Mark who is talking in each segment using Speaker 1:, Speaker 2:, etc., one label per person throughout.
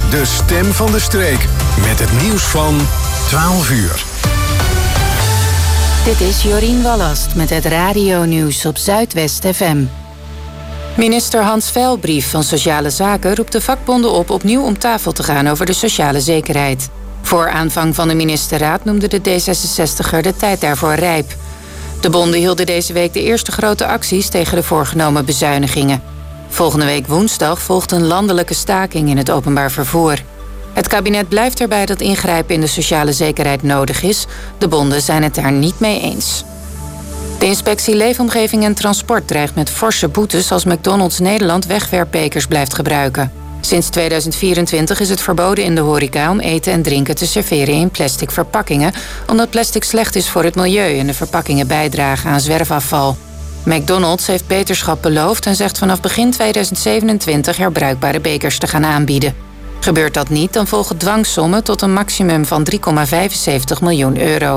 Speaker 1: de stem van de streek. Met het nieuws van 12 uur.
Speaker 2: Dit is Jorien Wallast met het radio-nieuws op Zuidwest FM. Minister Hans Veilbrief van Sociale Zaken roept de vakbonden op opnieuw om tafel te gaan over de sociale zekerheid. Voor aanvang van de ministerraad noemde de D66er de tijd daarvoor rijp. De bonden hielden deze week de eerste grote acties tegen de voorgenomen bezuinigingen. Volgende week woensdag volgt een landelijke staking in het openbaar vervoer. Het kabinet blijft erbij dat ingrijpen in de sociale zekerheid nodig is. De bonden zijn het daar niet mee eens. De inspectie Leefomgeving en Transport dreigt met forse boetes als McDonald's Nederland wegwerpbekers blijft gebruiken. Sinds 2024 is het verboden in de horeca om eten en drinken te serveren in plastic verpakkingen, omdat plastic slecht is voor het milieu en de verpakkingen bijdragen aan zwerfafval. McDonald's heeft beterschap beloofd en zegt vanaf begin 2027 herbruikbare bekers te gaan aanbieden. Gebeurt dat niet, dan volgen dwangsommen tot een maximum van €3,75 miljoen.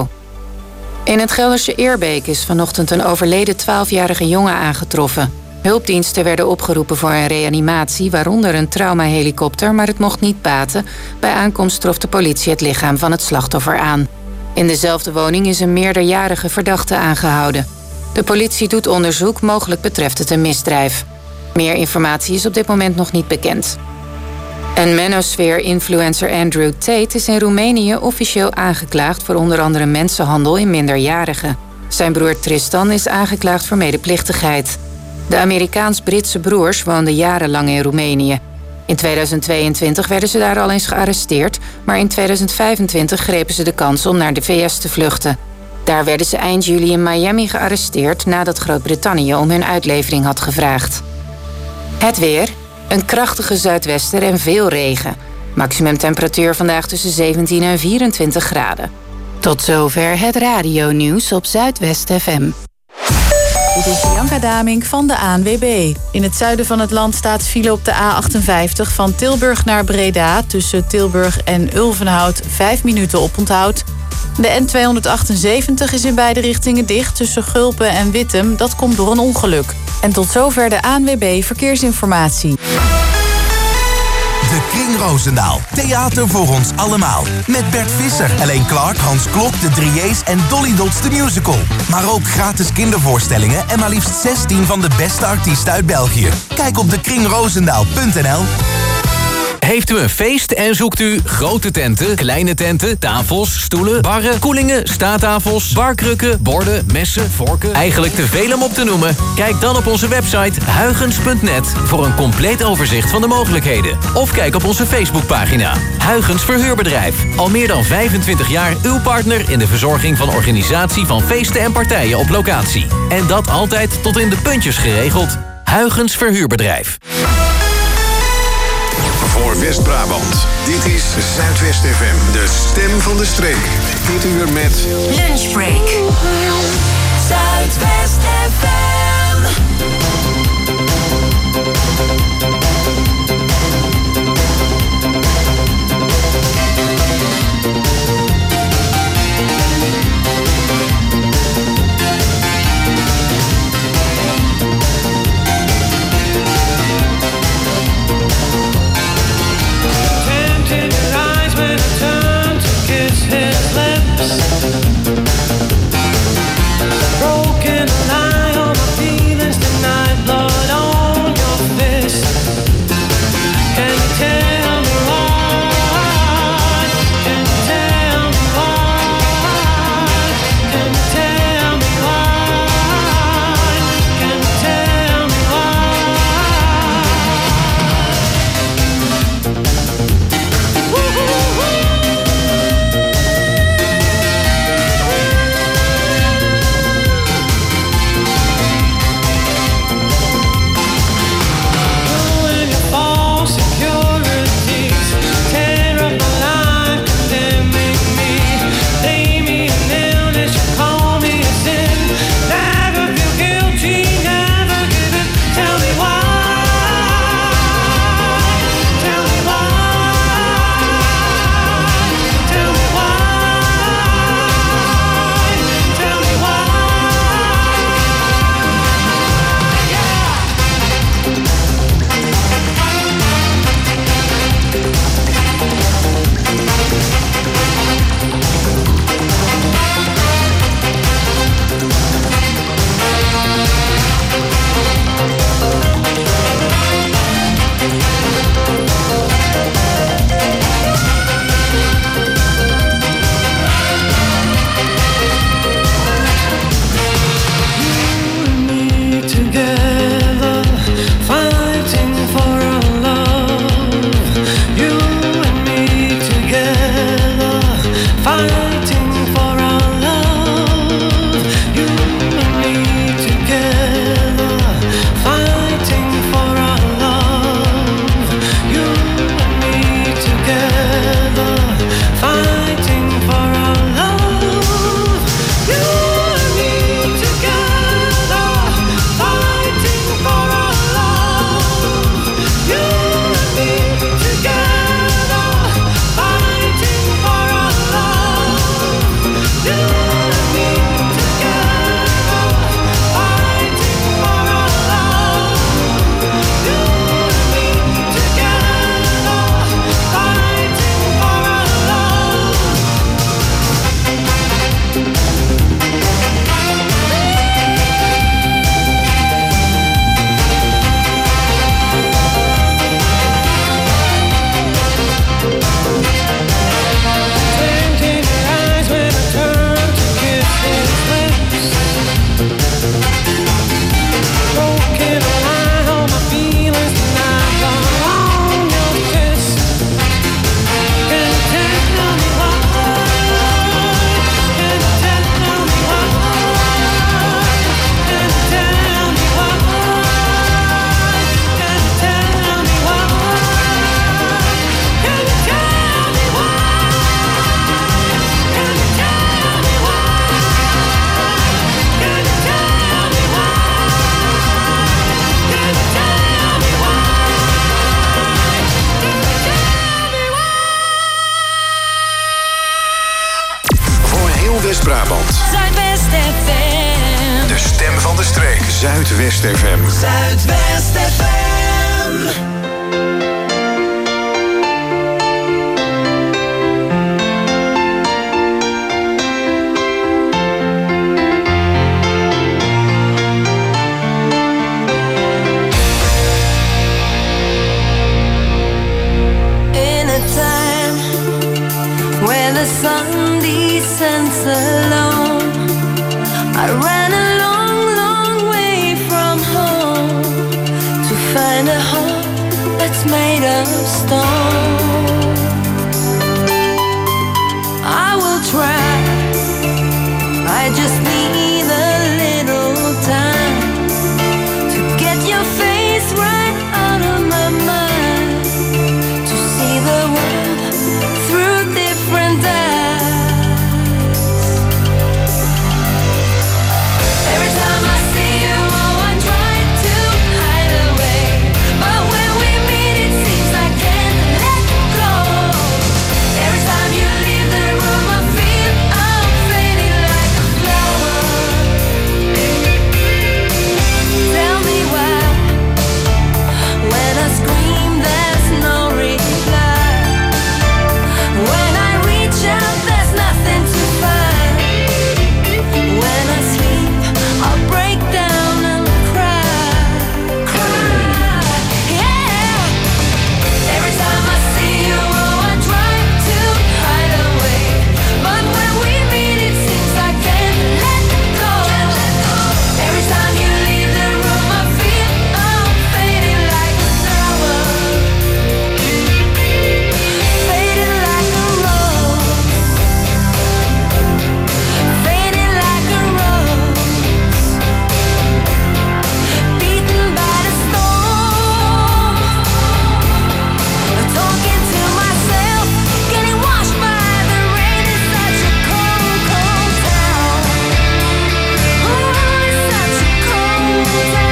Speaker 2: In het Gelderse Eerbeek is vanochtend een overleden 12-jarige jongen aangetroffen. Hulpdiensten werden opgeroepen voor een reanimatie, waaronder een traumahelikopter, maar het mocht niet baten. Bij aankomst trof de politie het lichaam van het slachtoffer aan. In dezelfde woning is een meerderjarige verdachte aangehouden. De politie doet onderzoek, mogelijk betreft het een misdrijf. Meer informatie is op dit moment nog niet bekend. En manosphere-influencer Andrew Tate is in Roemenië officieel aangeklaagd voor onder andere mensenhandel in minderjarigen. Zijn broer Tristan is aangeklaagd voor medeplichtigheid. De Amerikaans-Britse broers woonden jarenlang in Roemenië. In 2022 werden ze daar al eens gearresteerd, maar in 2025 grepen ze de kans om naar de VS te vluchten. Daar werden ze eind juli in Miami gearresteerd nadat Groot-Brittannië om hun uitlevering had gevraagd. Het weer. Een krachtige zuidwester en veel regen. Maximumtemperatuur vandaag tussen 17 en 24 graden. Tot zover het radio-nieuws op Zuidwest FM.
Speaker 3: Dit is Bianca Damink van de ANWB. In het zuiden van het land staat file op de A58 van Tilburg naar Breda. Tussen Tilburg en Ulvenhout 5 minuten oponthoud. De N278 is in beide richtingen dicht tussen Gulpen en Wittem. Dat komt door een ongeluk. En tot zover de ANWB Verkeersinformatie.
Speaker 4: De Kring Roosendaal. Theater voor ons allemaal. Met Bert Visser, Helene Clark, Hans Klok, de Drieërs en Dolly Dots de Musical. Maar ook gratis kindervoorstellingen en maar liefst 16 van de beste artiesten uit België. Kijk op dekringroosendaal.nl.
Speaker 5: Heeft u een feest en zoekt u grote tenten, kleine tenten, tafels, stoelen, barren, koelingen, staattafels, barkrukken, borden, messen, vorken? Eigenlijk te veel om op te noemen? Kijk dan op onze website huygens.net voor een compleet overzicht van de mogelijkheden. Of kijk op onze Facebookpagina. Huygens Verhuurbedrijf. Al meer dan 25 jaar uw partner in de verzorging van organisatie van feesten en partijen op locatie. En dat altijd tot in de puntjes geregeld. Huygens Verhuurbedrijf.
Speaker 1: Voor West-Brabant. Dit is Zuidwest FM, de stem van de streek. Dit uur met
Speaker 6: Lunchbreak. Zuidwest FM.
Speaker 7: Broken eye on my feelings tonight, blood on your fist.
Speaker 1: Zuidoost-Brabant.
Speaker 6: Zuidwest FM.
Speaker 1: De stem van de streek. Zuidwest FM.
Speaker 6: Zuidwest FM.
Speaker 7: The sun descends alone. I ran a long, long way from home to find a heart that's made of stone. I will try. I just need a little time to get your face right out of my mind, to see the world through different eyes. Every time I see you, oh, I try to hide away, but when we meet, it seems I can't let go. Every time you leave the room, I feel I'm fading like a flower. Tell me why, when I scream, there's no reply. When I reach out, there's nothing to find. When I sleep, I'll break down and cry. Cry, yeah. Every time I see you, oh, I try to hide away, but when we meet, it seems I can't let go. Every time you leave the room, I feel I'm fading like a flower, fading like a rose, fading like a rose, beaten by the storm, talking to myself, getting washed by the rain. It's such a cold, cold town. Oh, it's such a cold town.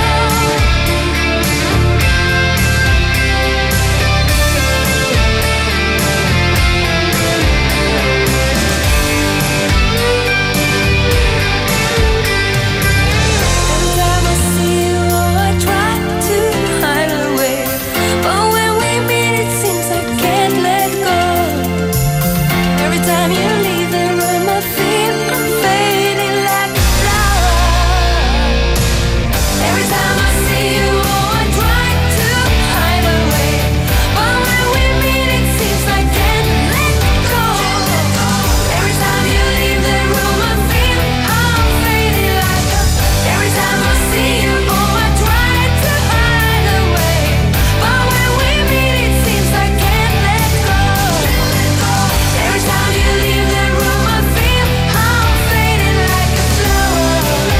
Speaker 7: Every time I see you, oh, I try to hide away, but when we meet, it seems I can't let go. Every time you leave the room, I feel I'm fading like a flower. Every time I see you, oh, I try to hide away, but when we meet, it seems I can't let go. Every time you leave the room, I feel I'm fading like a. Every time I see you, oh, I try to hide away, but when we meet, it seems I can't let go. Every time you leave the room, I feel I'm fading like a flower.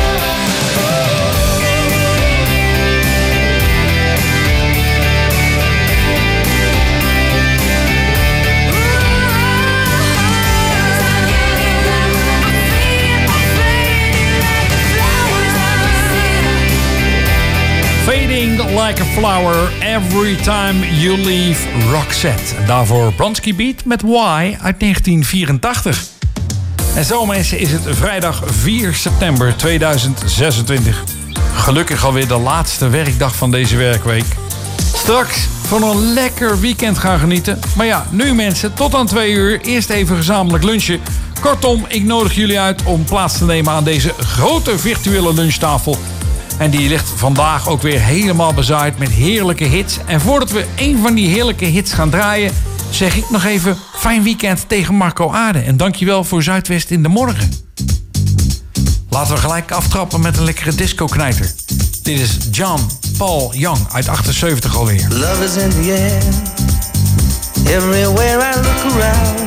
Speaker 8: Fading like a flower, every time you leave, Roxette. En daarvoor Bronski Beat met Why uit 1984. En zo mensen is het vrijdag 4 september 2026. Gelukkig alweer de laatste werkdag van deze werkweek. Straks van een lekker weekend gaan genieten. Maar ja, nu mensen, tot aan 2 uur. Eerst even gezamenlijk lunchen. Kortom, ik nodig jullie uit om plaats te nemen aan deze grote virtuele lunchtafel. En die ligt vandaag ook weer helemaal bezaaid met heerlijke hits. En voordat we een van die heerlijke hits gaan draaien, zeg ik nog even fijn weekend tegen Marco Aarde. En dankjewel voor Zuidwest in de morgen. Laten we gelijk aftrappen met een lekkere disco-knijter. Dit is John Paul Young uit 78 alweer.
Speaker 9: Love is in the air, everywhere I look around.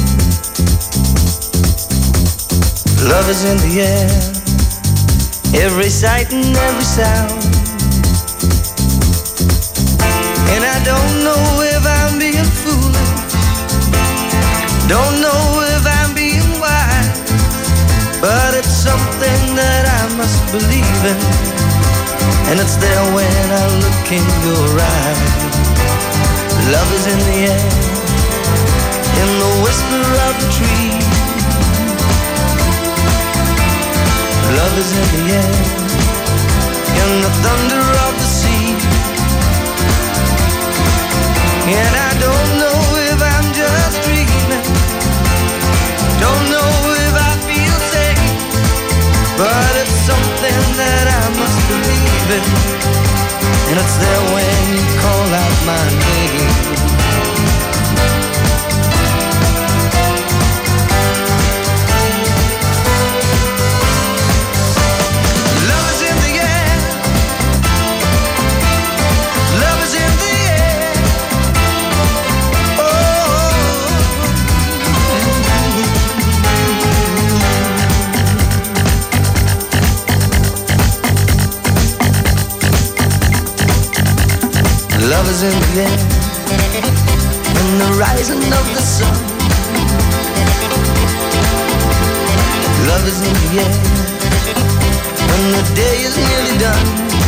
Speaker 9: Love is in the air, every sight and every sound. And I don't know if I'm being foolish, don't know if I'm being wise, but it's something that I must believe in, and it's there when I look in your eyes. Love is in the air, in the whisper of the tree, Love is in the air, in the thunder of the sea. And I don't know if I'm just dreaming, don't know if I feel safe, but it's something that I must believe in, and it's there when you call out my name. Love is in the air, in the rising of the sun. Love is in the air, when the day is nearly done.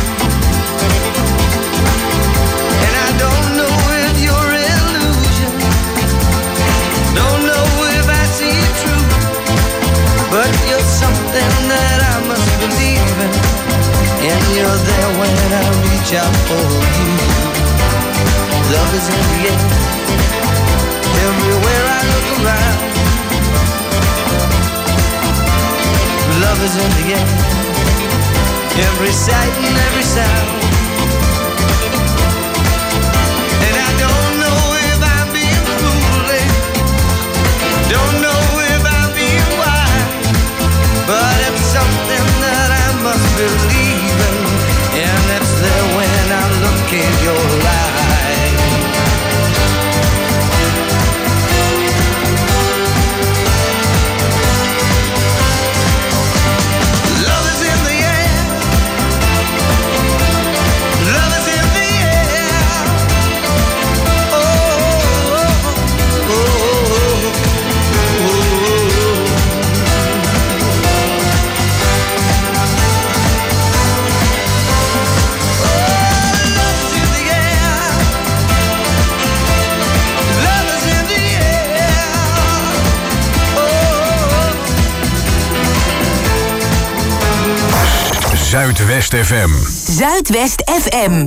Speaker 9: And I don't know if you're illusion, don't know if I see it true, but you're something that I must believe in, and you're there when I reach out for you. Love is in the air, everywhere I look around. Love is in the air, every sight and every sound. And I don't know if I'm being foolish, don't know if I'm being wise, but it's something that I must believe in, and it's there when I look in your eyes.
Speaker 1: Zuidwest FM.
Speaker 10: Zuidwest FM.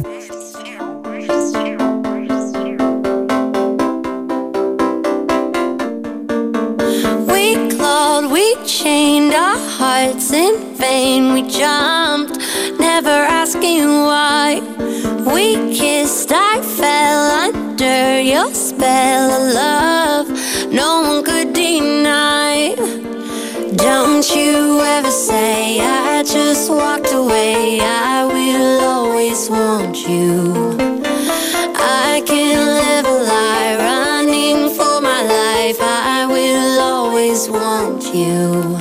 Speaker 7: We clawed, we chained our hearts in vain. We jumped, never asking why. We kissed, I fell under your spell of love no one could deny. Don't you ever say I just walked away. I will always want you. I can't live a lie running for my life. I will always want you.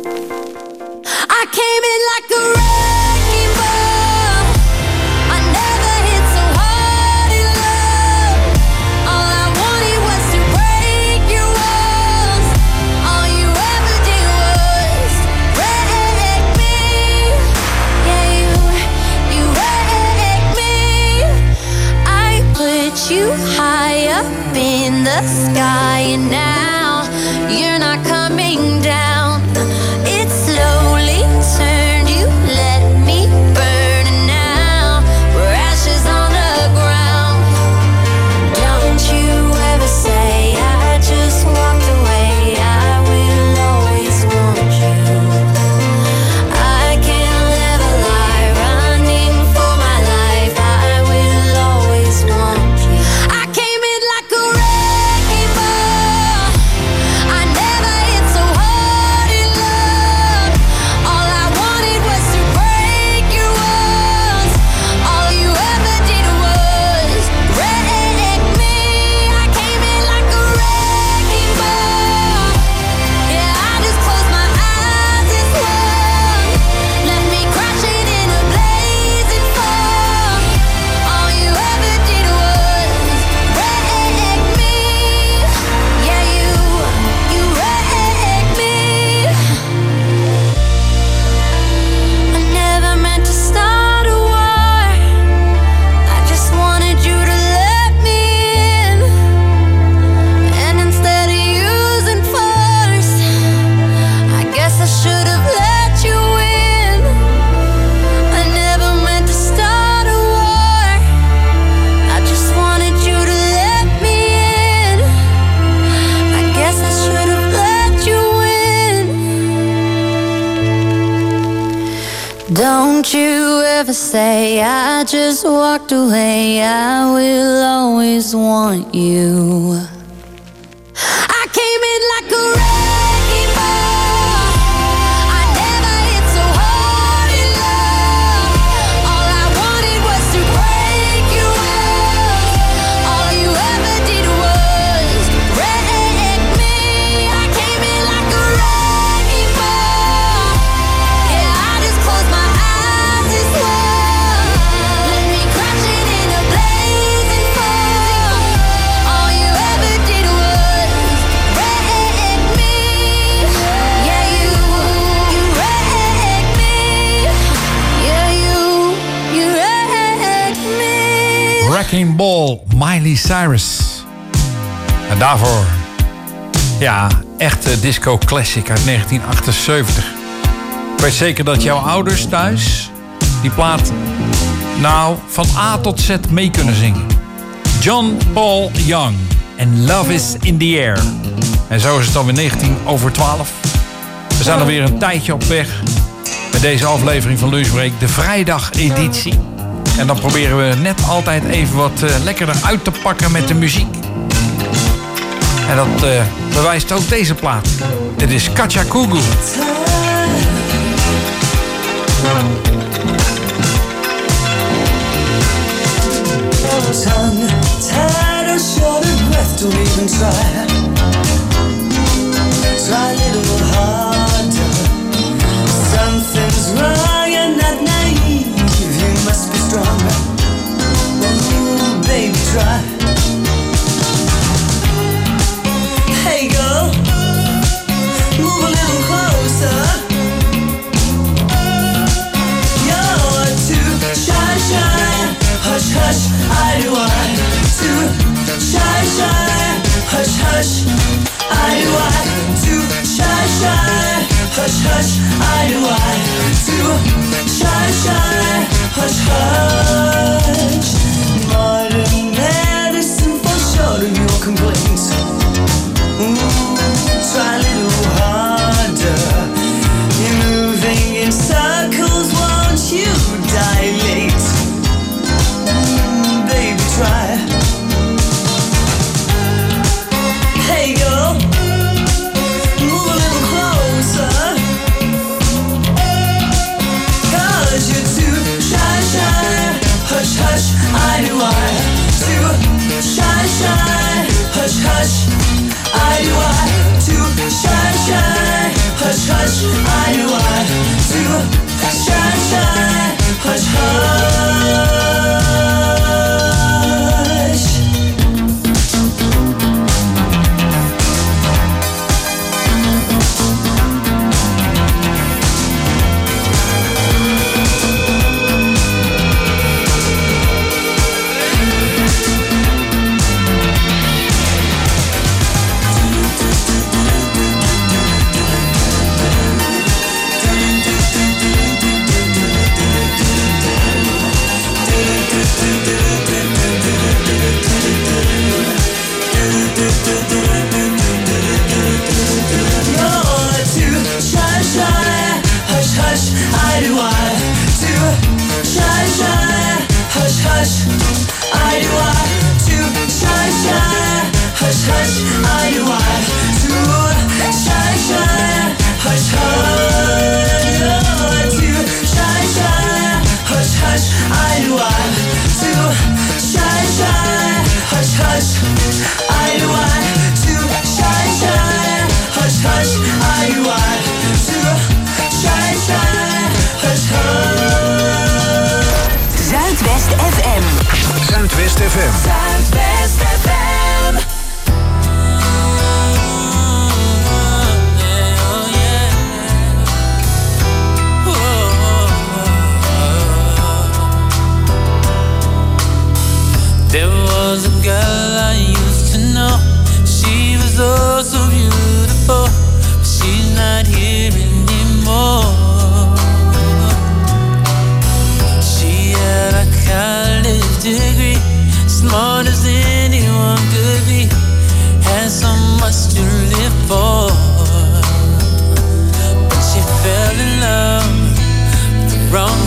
Speaker 7: I came in like a wrecking ball. I never hit so hard in love. All I wanted was to break your walls. All you ever did was wreck me. Yeah, you wrecked me. I put you high up in the sky, and now you're not coming down. It slowly turned, you let me burn, and now we're ashes on the ground. Don't you ever say I just walked away. I will always want you. I can't live a lie running for my life. I will always want you. I came in like a wrecking ball. I never Don't you ever say I just walked away. I will always want you. I came in like a wrecking ball. I never hit so hard in love. All I wanted was to break you up. All you ever did was wreck me. I came in like a wrecking ball. Yeah, I just closed my eyes and swore. Let me crashing in a blazing fall. All you ever did was wreck me. Yeah, you wrecked me. Yeah, you wrecked me.
Speaker 8: Wrecking Ball, Miley Cyrus. En daarvoor, ja, echte disco classic uit 1978. Ik weet zeker dat jouw ouders thuis die plaat nou van A tot Z mee kunnen zingen. John Paul Young en Love is in the Air. En zo is het alweer 12:19. We zijn alweer een tijdje op weg met deze aflevering van Lunchbreak, de vrijdageditie. En dan proberen we net altijd even wat lekkerder uit te pakken met de muziek. En dat bewijst ook deze plaat. Dit is Katja Kugu.
Speaker 11: Tongue tied or short of breath, don't even try. Try a little harder. Something's wrong, you're not naive. You must be strong. Ooh, baby, try. Hey girl, move a little closer. You're too shy, shy. Hush, hush, I do I. Too shy, shy. Hush, hush, I do I. Too shy, shy. Hush, hush, I do I. Too shy, shy. Hush, hush. Modern medicine for short of your complaints. Ooh, try a little harder. You're moving in circles, won't you dilate? Baby, try. Hey girl, move a little closer. 'Cause you're too shy, shy. Hush, hush, I do I. Too shy, shy. Hush, hush, I do I. Too shy, shy. Hush, hush, I do I. Too shy, shy. Hush, hush.
Speaker 1: Zuidwest FM.
Speaker 6: Zuidwest FM.
Speaker 12: There was a girl I used to know. She was oh so beautiful, but she's not here anymore. She had a college degree, smart as anyone could be, had so much to live for. But she fell in love with the wrong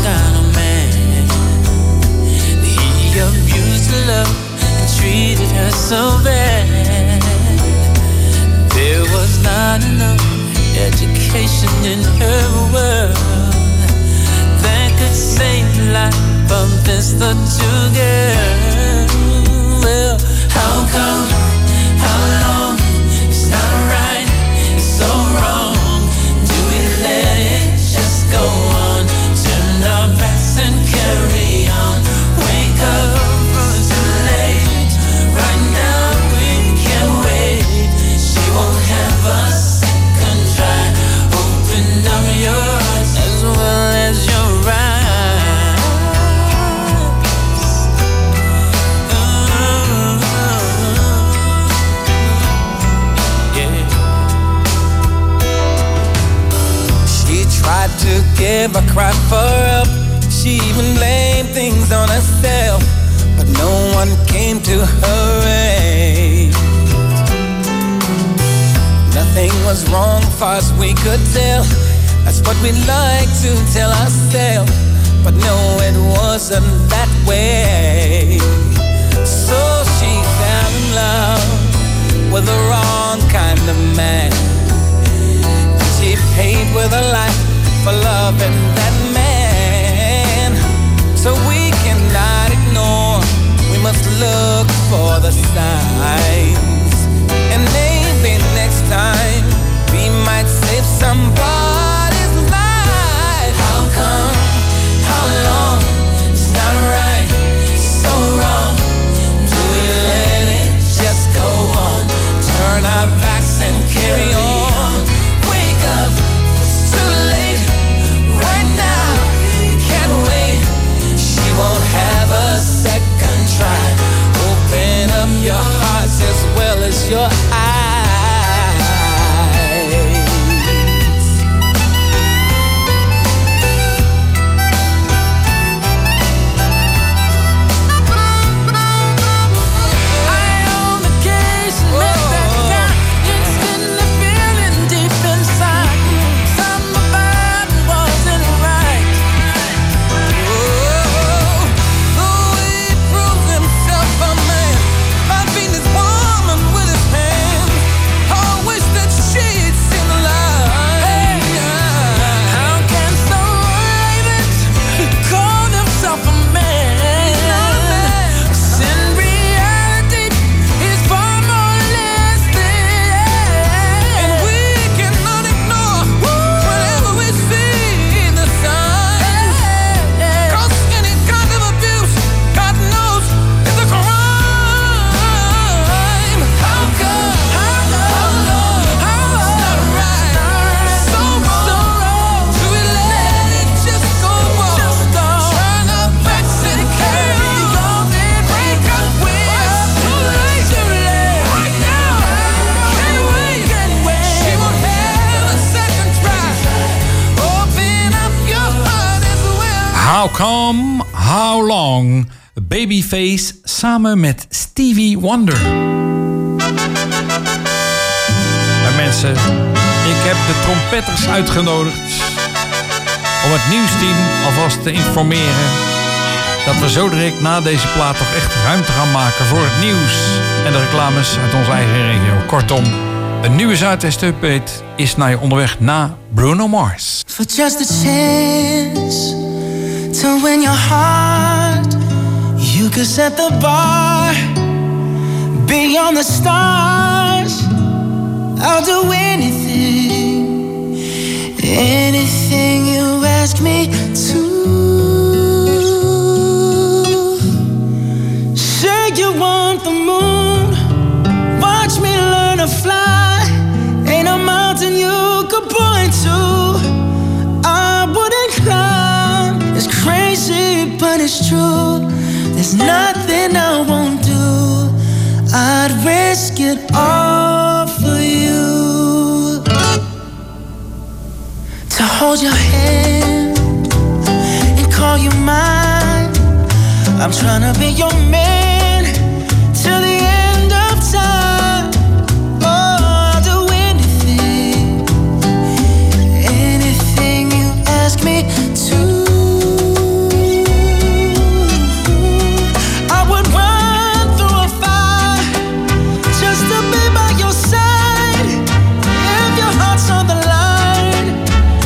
Speaker 12: in her world that could save life from this little girl. Well, how come, how long, it's not right, it's so wrong. Do we let it just go on? Turn our backs and carry on. Wake up, too late. Right now we can't wait. She won't have a second try. Open up your eyes as well as your eyes. Yeah. She tried to give a cry for help. She even blamed things on herself, but no one came to her aid. Nothing was wrong far as we could tell. That's what we like to tell ourselves, but no, it wasn't that way. So she fell in love with the wrong kind of man. She paid with her life for loving that man. So we cannot ignore, we must look for the signs. And maybe next time we might save somebody's life. How come, how long, it's not right, it's so wrong. Do we let it just go on? Turn our backs and carry on. Wake up, it's too late. Right now, can't wait. She won't have a second try. Open up your hearts as well as your eyes. I own the case and let that down. Instantly feeling deep inside. Somebody wasn't right. The way he proved himself a man by beating his woman with his hand. I wish that she'd seen the light. How can someone that called himself a man? In reality, he's far more less than. And we cannot ignore whatever we see in the signs. 'Cause any kind of abuse, God knows, is a crime. How come, how long, it's not right, so wrong. Do we let it just go on? Turn our backs and carry on. Break up with too late. Right now, can't wait. She won't have a second try. Open up your heart as well.
Speaker 8: How come, how long? Babyface samen met Stevie Wonder. En mensen, ik heb de trompetters uitgenodigd om het nieuwsteam alvast te informeren dat we zo direct na deze plaat toch echt ruimte gaan maken voor het nieuws en de reclames uit onze eigen regio. Kortom, een nieuwe Zuidwest-update is naar je onderweg na Bruno Mars.
Speaker 11: For just a chance to win your heart, you could set the bar beyond the stars. I'll do anything, anything you ask me to. Say you want the moon, watch me learn to fly. Ain't a mountain you could point to I wouldn't climb. It's crazy, but it's true. There's nothing I won't do. I'd risk it all for you. To hold your hand and call you mine. I'm trying to be your man till the end of time. Oh, I'll do anything, anything you ask me to. I would run through a fire just to be by your side. If your heart's on the line,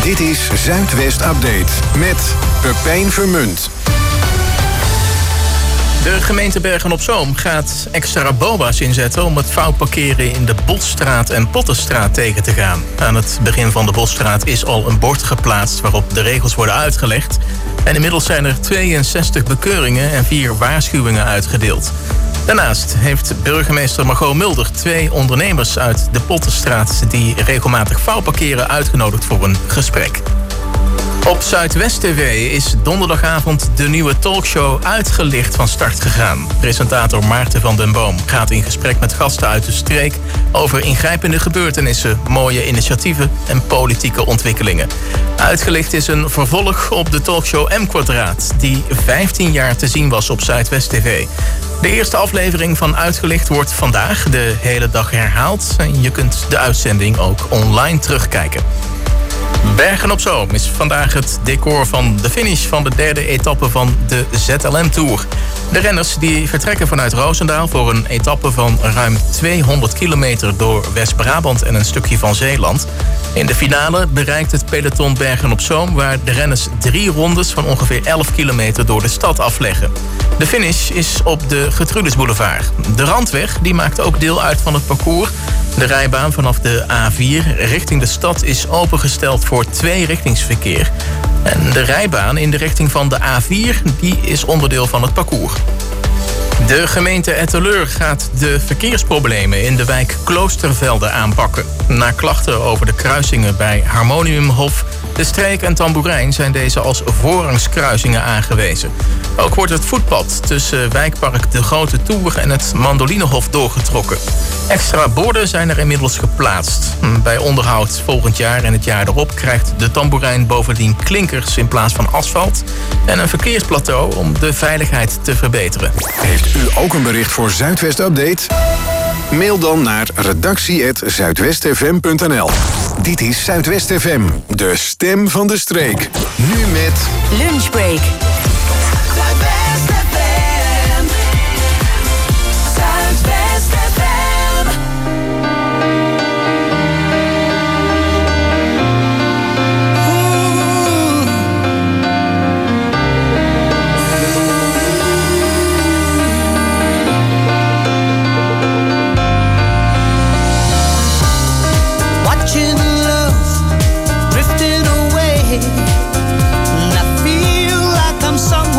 Speaker 1: Dit is Zuidwest Update met Pepijn Vermunt.
Speaker 13: De gemeente Bergen-op-Zoom gaat extra boa's inzetten om het fout parkeren in de Bosstraat en Pottenstraat tegen te gaan. Aan het begin van de Bosstraat is al een bord geplaatst waarop de regels worden uitgelegd. En inmiddels zijn er 62 bekeuringen en 4 waarschuwingen uitgedeeld. Daarnaast heeft burgemeester Margot Mulder 2 ondernemers uit de Pottenstraat die regelmatig fout parkeren uitgenodigd voor een gesprek. Op Zuidwest TV is donderdagavond de nieuwe talkshow Uitgelicht van start gegaan. Presentator Maarten van den Boom gaat in gesprek met gasten uit de streek over ingrijpende gebeurtenissen, mooie initiatieven en politieke ontwikkelingen. Uitgelicht is een vervolg op de talkshow M-Kwadraat, die 15 jaar te zien was op Zuidwest TV. De eerste aflevering van Uitgelicht wordt vandaag de hele dag herhaald en je kunt de uitzending ook online terugkijken. Bergen-op-Zoom is vandaag het decor van de finish van de 3e etappe van de ZLM Tour. De renners die vertrekken vanuit Roosendaal voor een etappe van ruim 200 kilometer door West-Brabant en een stukje van Zeeland. In de finale bereikt het peloton Bergen-op-Zoom waar de renners 3 rondes van ongeveer 11 kilometer door de stad afleggen. De finish is op de Gertrudesboulevard. De Randweg die maakt ook deel uit van het parcours. De rijbaan vanaf de A4 richting de stad is opengesteld voor 2-richtingsverkeer. En de rijbaan in de richting van de A4 die is onderdeel van het parcours. De gemeente Etteleur gaat de verkeersproblemen in de wijk Kloostervelde aanpakken. Na klachten over de kruisingen bij Harmoniumhof, De Streek en Tamboerijn zijn deze als voorrangskruisingen aangewezen. Ook wordt het voetpad tussen wijkpark De Grote Toer en het Mandolinehof doorgetrokken. Extra borden zijn er inmiddels geplaatst. Bij onderhoud volgend jaar en het jaar erop krijgt de Tamboerijn bovendien klinkers in plaats van asfalt en een verkeersplateau om de veiligheid te verbeteren.
Speaker 1: Heeft u ook een bericht voor Zuidwest Update? Mail dan naar redactie@zuidwestfm.nl. Dit is Zuidwest FM, de stem van de streek. Nu met
Speaker 10: Lunchbreak.
Speaker 6: Zuidwest FM. Zuidwest FM.
Speaker 9: Watching love drifting away, and I feel like I'm somewhere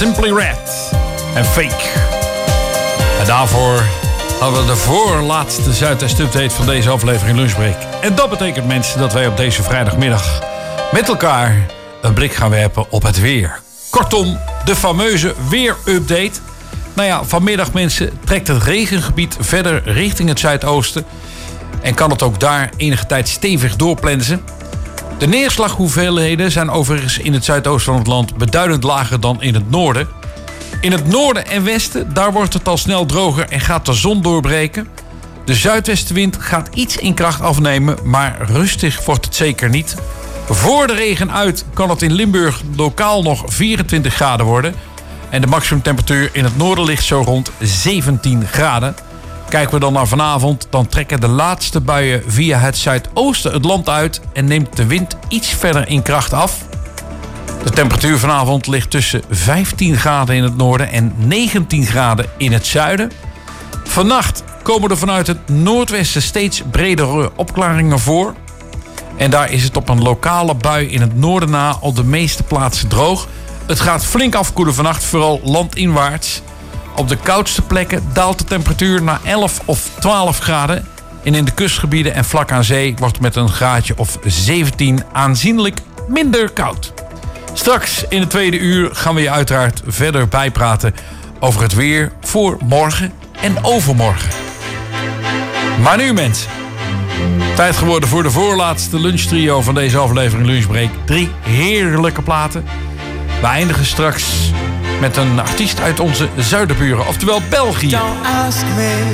Speaker 8: Simply Red en Fake. En daarvoor hadden we de voorlaatste Zuidwest-update van deze aflevering Lunchbreak. En dat betekent, mensen, dat wij op deze vrijdagmiddag met elkaar een blik gaan werpen op het weer. Kortom, de fameuze weerupdate. Nou ja, vanmiddag, mensen, trekt het regengebied verder richting het zuidoosten. En kan het ook daar enige tijd stevig doorplensen. De neerslaghoeveelheden zijn overigens in het zuidoosten van het land beduidend lager dan in het noorden. In het noorden en westen, daar wordt het al snel droger en gaat de zon doorbreken. De zuidwestenwind gaat iets in kracht afnemen, maar rustig wordt het zeker niet. Voor de regen uit kan het in Limburg lokaal nog 24 graden worden. En de maximumtemperatuur in het noorden ligt zo rond 17 graden. Kijken we dan naar vanavond, dan trekken de laatste buien via het zuidoosten het land uit en neemt de wind iets verder in kracht af. De temperatuur vanavond ligt tussen 15 graden in het noorden en 19 graden in het zuiden. Vannacht komen er vanuit het noordwesten steeds bredere opklaringen voor. En daar is het op een lokale bui in het noorden na op de meeste plaatsen droog. Het gaat flink afkoelen vannacht, vooral landinwaarts. Op de koudste plekken daalt de temperatuur naar 11 of 12 graden. En in de kustgebieden en vlak aan zee wordt met een graadje of 17 aanzienlijk minder koud. Straks in het tweede uur gaan we je uiteraard verder bijpraten over het weer voor morgen en overmorgen. Maar nu, mensen, tijd geworden voor de voorlaatste lunchtrio van deze aflevering Lunchbreak. 3 heerlijke platen. We eindigen straks met een artiest uit onze zuiderburen, oftewel België.
Speaker 11: Don't ask me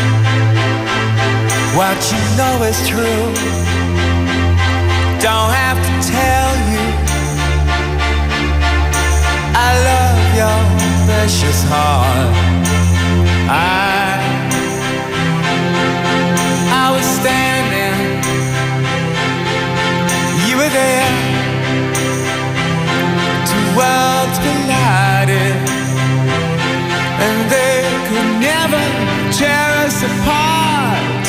Speaker 11: what you know is true. Don't have to tell you I love your precious heart. I was standing, you were there. Two worlds collided, and they could never tear us apart.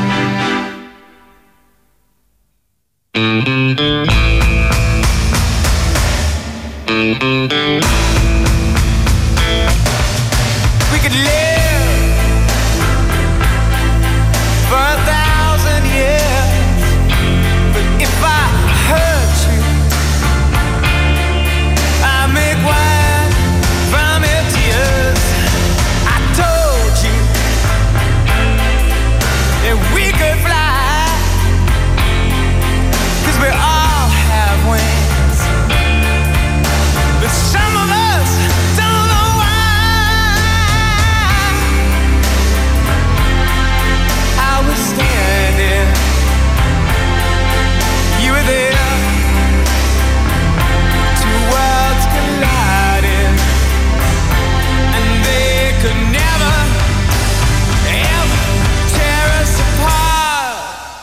Speaker 11: We could live for 1,000 years, but if I hurt you, I make wine from your tears. I told you that we could fly, 'cause we all have wings, but some of us don't know why. I was standing, you were there. Two worlds collided, and they could never, ever tear us apart.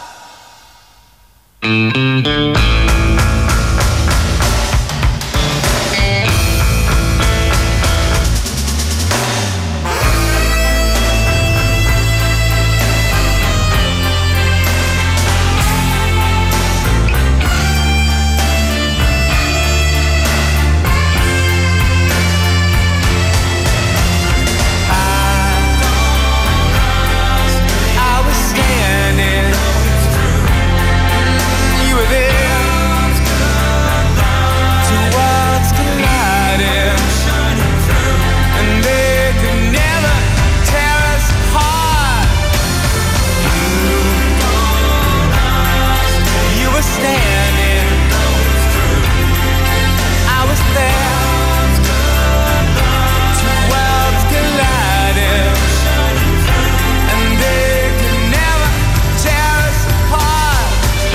Speaker 11: I was standing, you were there. Two worlds collided, and they could never tear us apart. You were standing, I was there. Two worlds collided, and they could never tear us apart.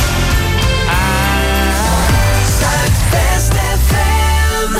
Speaker 11: Zuidwest FM.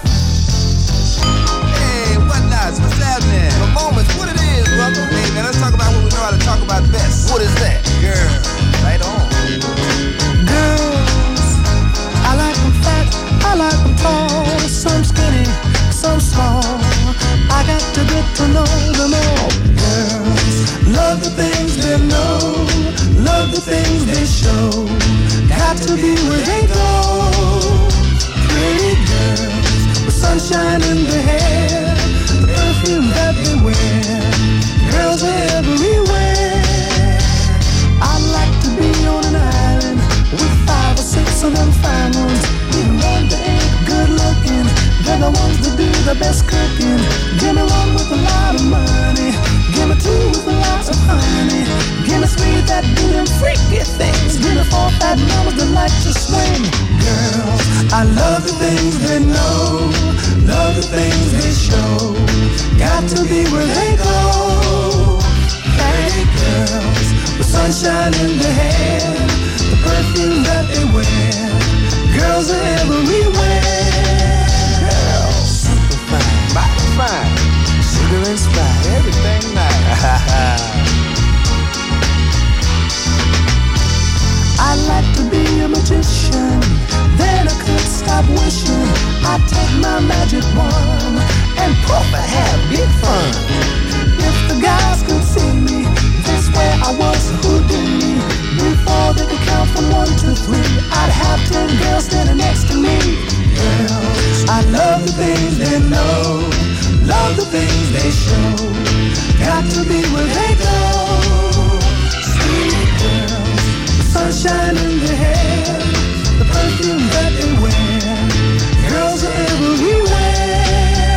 Speaker 14: Hey, what nuts? What's happening? The moments, what it is, brother? Hey, man, let's talk about what we know how to talk about best. What is that? Girl, right on.
Speaker 11: Girls, I like them fat, I like them tall, some skinny, some small. I got to get to know them all. Girls, love the things they know, love the things they show. Got to be where they go. Pretty girls with
Speaker 15: with sunshine in their hair, the perfume that they wear. Girls are everywhere. I'd like to be on an island with 5 or 6 of them fine ones. Even one that ain't good looking, they're the ones that do the best cooking. Give me one with a lot of money, give me 2 with a lot of honey. Give me 3 that do them freaky things, give me 4 fat mamas that like to swing. Girls, I love the things they know, love the things they show. Got to be where they go. Pretty girls with sunshine in their hair, the perfume that they wear. Girls are everywhere. Girls, super fine, mighty fine, sugar and spice, everything nice. I'd like to be a magician, then I could stop wishing. I'd take my magic wand and proper have big fun. If the guys could see me, they swear I was Houdini. Before they could count from 1 to 3, I'd have 10 girls standing next to me. Girls, I love the things they know, love the things they show. Got to be where they go. Sweet girls, sunshine in their hair, the perfume that they wear. Girls are everywhere.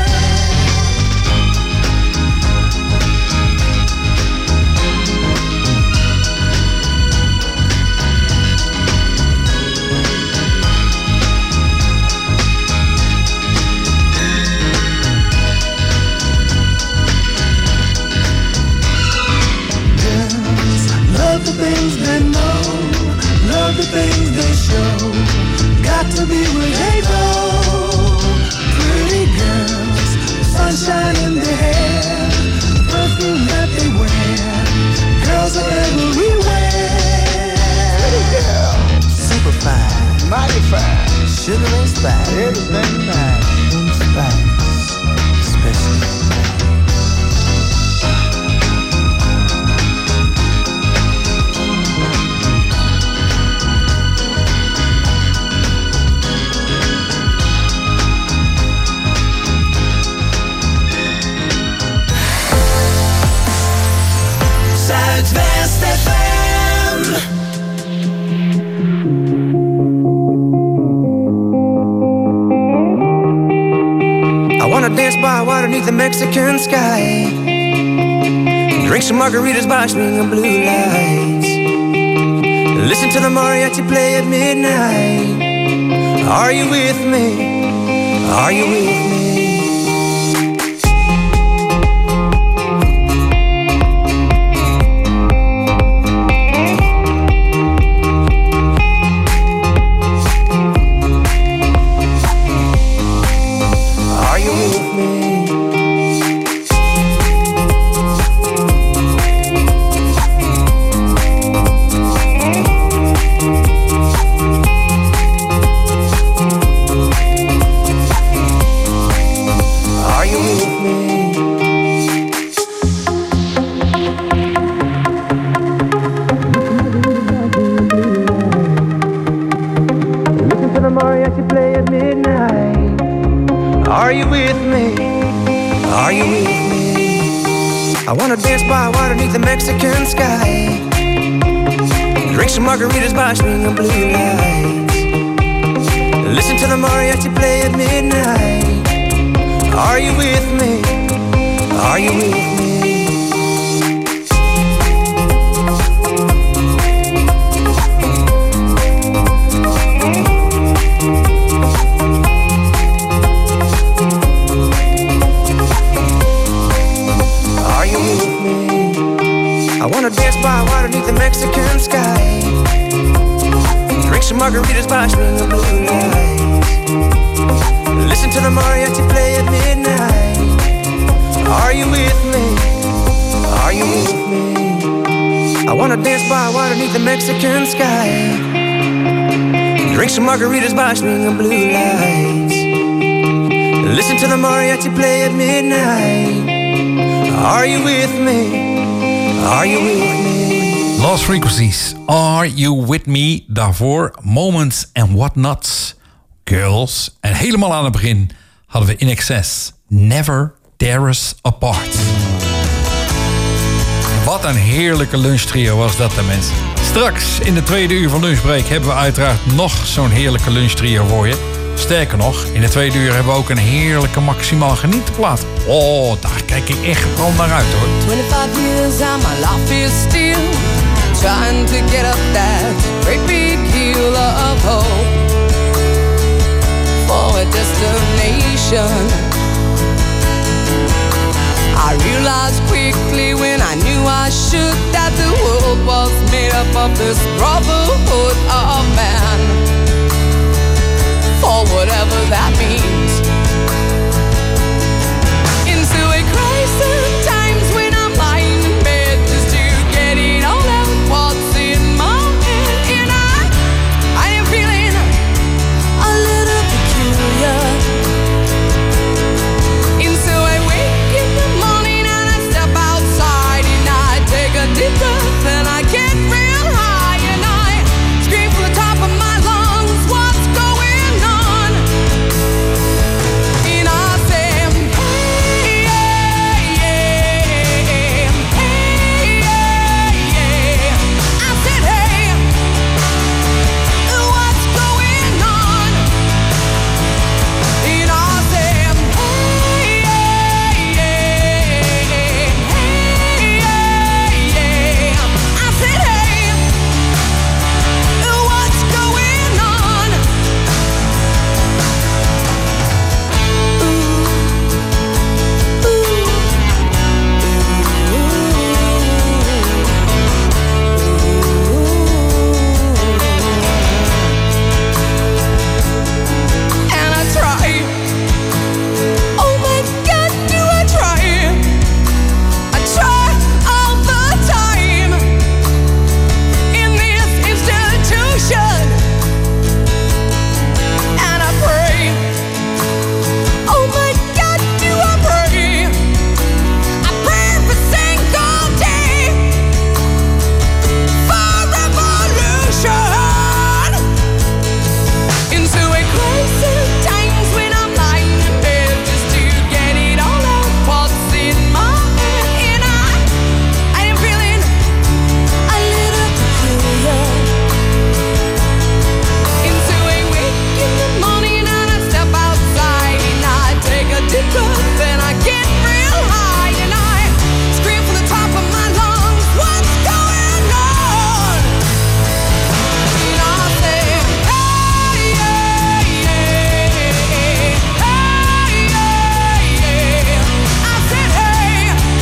Speaker 15: Girls, love the things they know, love the things they show. Got to be where they go. Pretty girls, sunshine in their hair, perfume that they wear. Girls are everywhere. Pretty girls, super fine, mighty fine, sugar and spice, everything nice. Spice, special.
Speaker 6: Zuidwest FM.
Speaker 9: I wanna dance by water beneath the Mexican sky, drink some margaritas by swinging blue lights, listen to the mariachi play at midnight. Are you with me? Are you with me? Mexican sky, drink some margaritas by swinging blue lights, listen to the mariachi play at midnight. Are you with me? Are you with me? I wanna dance by water beneath the Mexican sky, drink some margaritas by swinging blue lights, listen to the mariachi play at midnight. Are you with me? Are you with me? I wanna dance by water beneath the Mexican sky, drink some margaritas by swinging blue lights, listen to the mariachi play at midnight. Are you with me? Are you with me?
Speaker 8: Lost Frequencies, Are You With Me? Daarvoor Moments and Whatnots, Girls. En helemaal aan het begin hadden we In Excess. Never Tear Us Apart. Wat een heerlijke lunchtrio was dat, mensen. Straks in de tweede uur van Lunchbreak hebben we uiteraard nog zo'n heerlijke lunchtrio voor je. Sterker nog, in de tweede uur hebben we ook een heerlijke Maximaal Genietenplaat. Oh, daar kijk ik echt wel naar uit, hoor.
Speaker 16: 25 years and my life is still trying to get up that great big hill of hope for a destination. I realized quickly when I knew I should that the world was made up of this brotherhood of man, for whatever that means. Into a crisis times when I'm lying in bed just to get it all out what's in my head, and I am feeling a little peculiar. Into I wake in the morning and I step outside and I take a deep breath and I get real high and I scream from the top of my lungs, what's going on? And I say, hey, yeah, yeah, hey, yeah, yeah. I said, hey, what's going on? And I say, hey, yeah, yeah, hey, yeah, yeah. I said, hey, what's going on? And I try. Oh my God, do I try? I try all the time in this institution, and I pray. Oh my God, do I pray? I pray every single day for revolution. Into a crisis times when I'm lying in bed just to get it all out what's in my head, and I am feeling a little peculiar. Into a wake in the morning and I step outside and I take a deep breath and I get real high and I scream from the top of my lungs, what's going on? And I say, hey, yeah, yeah, hey, yeah, yeah. I said, hey,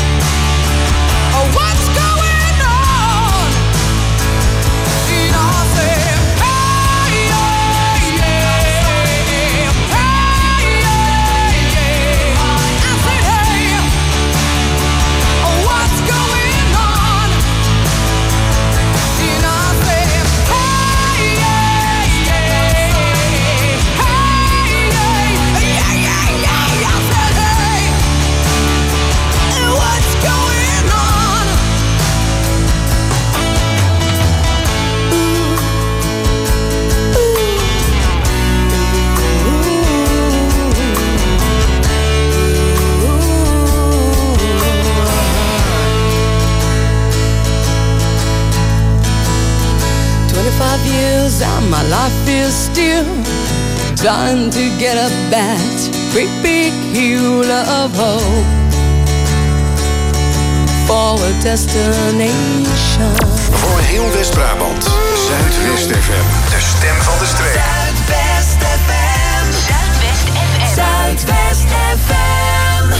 Speaker 16: what's going on? And I say, hey, yeah, yeah, hey, yeah, yeah. I said, hey, what's going on? And I say, hey, yeah, yeah, hey, yeah, yeah, yeah. I said, hey, what's going on? "25 years and my life is still trying to get up that great big hill of hope for a destination."
Speaker 1: Voor heel West-Brabant. Zuidwest FM. De stem van de streek.
Speaker 6: Zuidwest FM. Zuidwest FM. Zuidwest FM.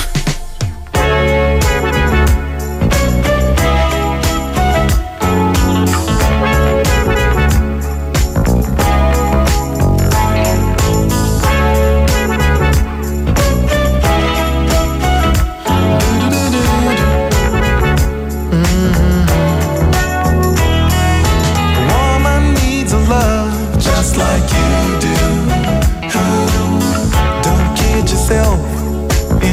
Speaker 15: Woman needs a love just like you do. Don't kid yourself.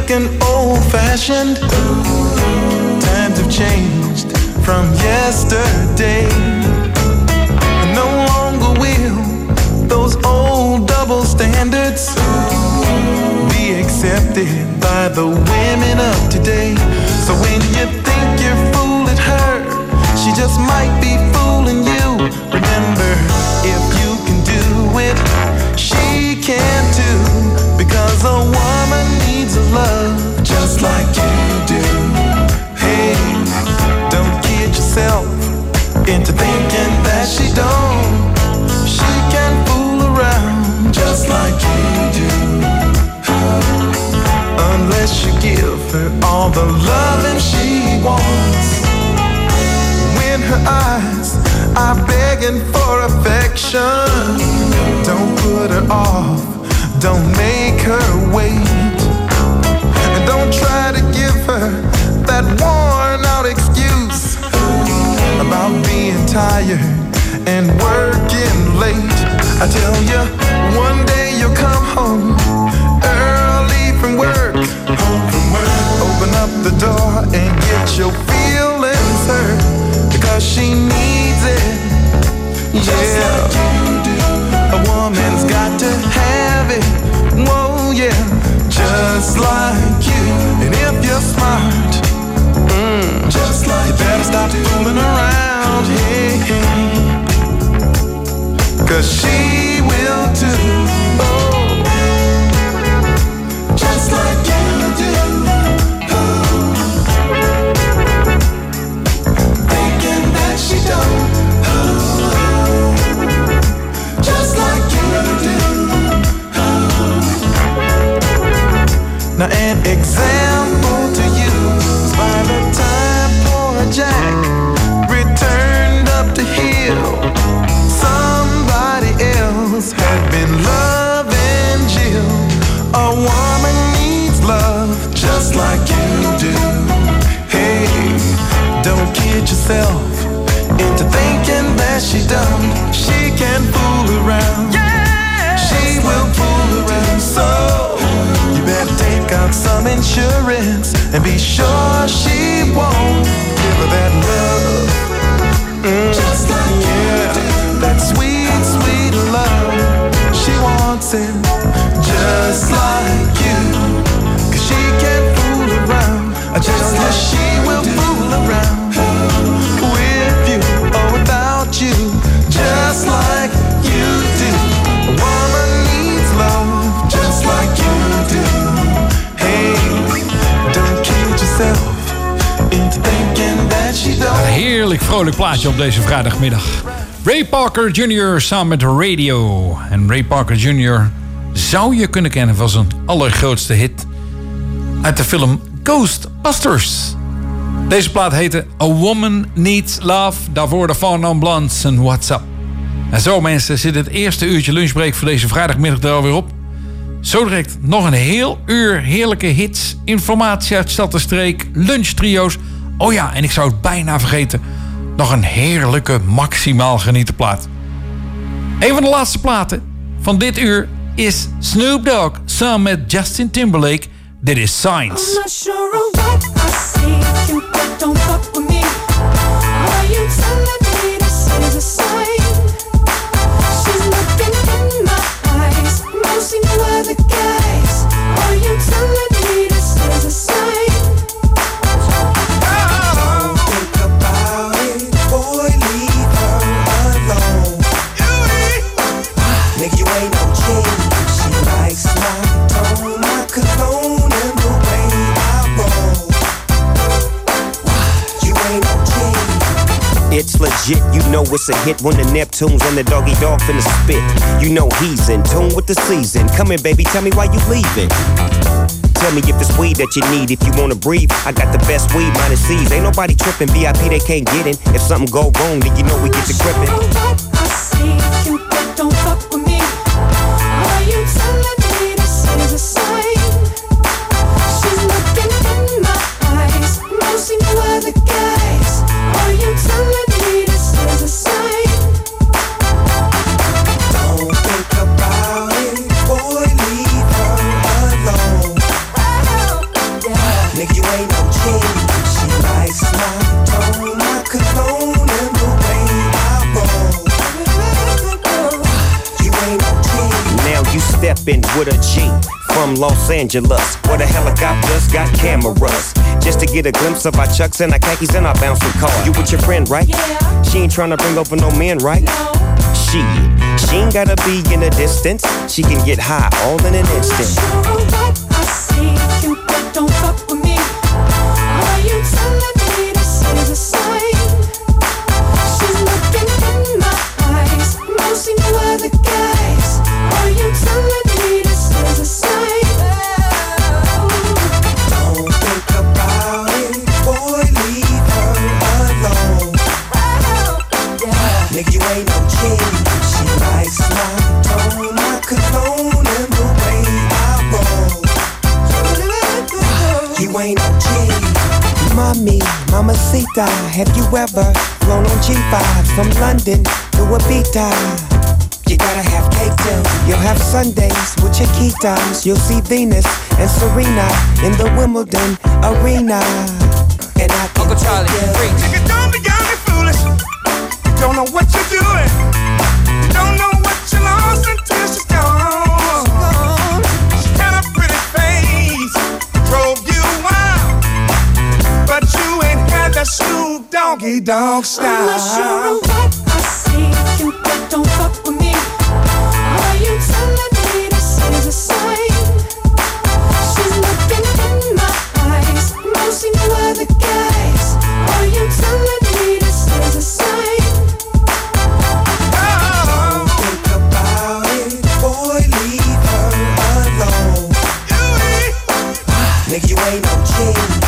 Speaker 17: looking old-fashioned. Times have changed from yesterday. No longer will those old double standards be accepted by the women of today. So when you think you're fooling her, she just might be fooling you. Remember, if you can do it, she can too. Because a woman needs a love just like you do. Hey, don't kid yourself into thinking that she don't. She can fool around just like you do. Unless you give her all the loving she wants. When her eyes are begging for affection, don't put her off, don't make her wait. And don't try to give her that worn out excuse about being tired and working late. I tell you, one day you'll come home early from work. Open up the door and get your feelings hurt, because she needs it. Yeah, a woman's got to have it. Whoa, yeah, just like you. And if you're smart, just like you better stop fooling around. Hey, hey. 'Cause she will too. Oh, just like you do. Oh, thinking that she don't. Oh, just like you do. Oh. Now an example to you is by the time poor Jack returned up the hill, somebody else had been loving Jill. A woman needs love just like you do. Hey, don't kid yourself into thinking that she don't. She can fool around. Yeah, she will fool around. So you better take out some insurance and be sure she won't give her that love. Just like you do. That sweet, sweet love. She wants it just like you. 'Cause she can't fool around. I tell you, she will fool around with you or without you, just like you do. A woman needs love just like you do. Hey, don't kid yourself into thinking that she don't.
Speaker 8: Een heerlijk vrolijk plaatje op deze vrijdagmiddag. Ray Parker Jr. samen met Radio. En Ray Parker Jr. zou je kunnen kennen van zijn allergrootste hit uit de film Ghostbusters. Deze plaat heette A Woman Needs Love. Daarvoor de Four Non Blondes en What's Up. En zo mensen, zit het eerste uurtje lunchbreak voor deze vrijdagmiddag er alweer op. Zo direct nog een heel uur heerlijke hits, informatie uit stad en streek, lunchtrio's. Oh ja, en ik zou het bijna vergeten, nog een heerlijke maximaal genieten plaat. Een van de laatste platen van dit uur is Snoop Dogg samen met Justin Timberlake. Dit is Signs.
Speaker 7: I'm not sure of what I see. Cupid, don't fuck with me. Are you telling me this is a sign? She's looking in my eyes, mostly no other guys. Are you telling me this is a sign?
Speaker 9: Don't think about it, boy, leave her alone. Nigga, you ain't no king. She likes my tone, my cologne, and the way I roll. You ain't no king.
Speaker 18: It's legit, you know it's a hit when the Neptunes and the doggy dog finna spit. You know he's in tune with the season. Come here, baby, tell me why you leaving. Tell me if it's weed that you need, if you wanna breathe. I got the best weed, minus C's. Ain't nobody tripping, VIP they can't get in. If something go wrong, then you know we get to gripping.
Speaker 7: I see, Cupid, don't fuck with me. Are you telling me this is a sign? She's looking in my eyes, mostly no other guys. Are you telling me this is a sign?
Speaker 9: Don't think about it, boy, leave her alone.
Speaker 18: with a G from Los Angeles, where the helicopters got cameras. Just to get a glimpse of our chucks and our khakis and our bouncing car. You with your friend, right? Yeah. She ain't tryna bring over no men, right? No. She ain't gotta be in the distance. She can get high all in an instant.
Speaker 7: I'm not sure what I see. Cupid, don't fuck with me. Are you telling me this is a sign? She's looking in my eyes, mostly no other guys. Are you telling me this is a sign?
Speaker 17: Don't think about it, boy, leave her alone. Nigga, you ain't no king. She likes my tone, my cologne, and the way I roll. You ain't no king.
Speaker 19: Mommy, mamacita, have you ever flown on G5s from London to Ibiza? You gotta have cake too. You'll have Sundays with your key times. You'll see Venus and Serena in the Wimbledon arena. And I can
Speaker 9: Uncle Charlie, preach.
Speaker 14: Nigga, don't be young and foolish. You don't know what you're doing. You don't know what you lost until she's gone. She had a pretty face, drove you wild, but you ain't had that Snoop Doggy Dogg style.
Speaker 7: I'm not sure what I see. Cupid, don't fuck with me. Are you telling me this is a sign? She's looking in my eyes, mostly no other guys. Are you telling me this is a sign?
Speaker 17: Don't think about it, boy, leave her alone. Nigga, you ain't no king.